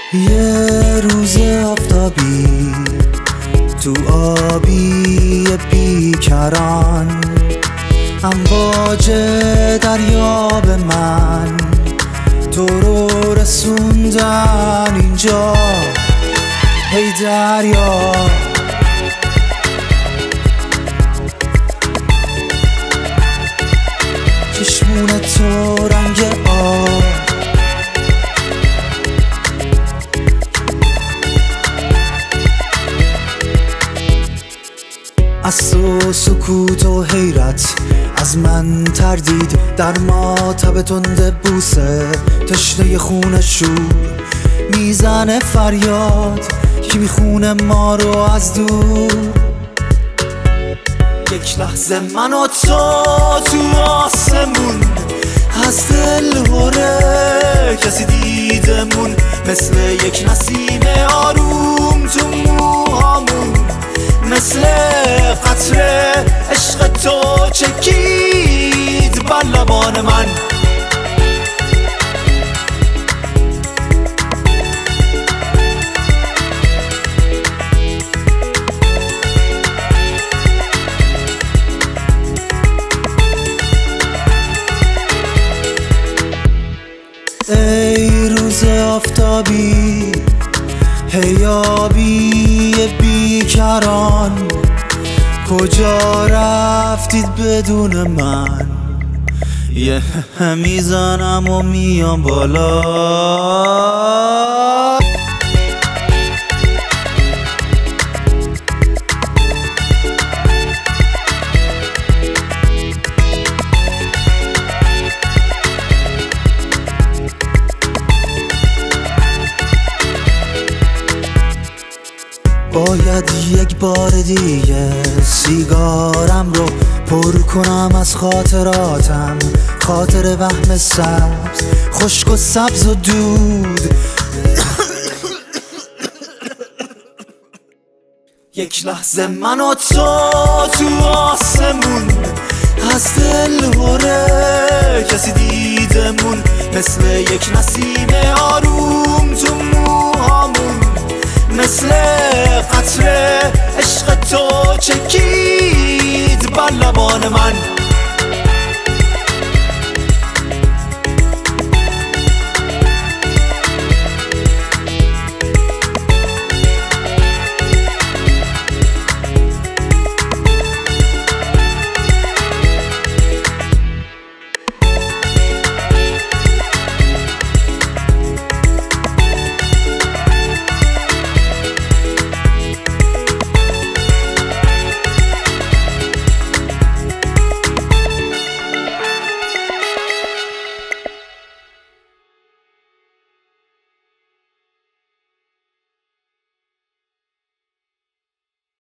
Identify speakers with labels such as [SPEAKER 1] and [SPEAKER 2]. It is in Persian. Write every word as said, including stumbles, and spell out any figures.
[SPEAKER 1] یه روز آفتابی تو آبی بیکران، امواج دریا به من تو رو رسوندن اینجا. هی دریا چشمون تو رنگ آب، از تو سکوت و حیرت، از من تردید در ماتب تند بوسه. تشنه خون شور میزنه فریاد، کی میخونه ما رو از دور. یک لحظه من و تو تو آسمون، از دل هره کسی دیدمون، مثل یک نسیم آروم تو موهامون، مثل قطره عشق تو چکید بر لبان من. ای روز آفتابی، هی آبی بیکران، کجا رفتید بدون من؟ یه میزنم و میام بالا. باید یک بار دیگه سیگارم رو پر کنم از خاطراتم، خاطر وهم سبز، خشک و سبز و دود. یک لحظه من و تو تو آسمون، از دل هره کسی دیدمون، مثل یک نسیم آروم تو موهامون، مثل قطره عشق تو چکید بر لبان من.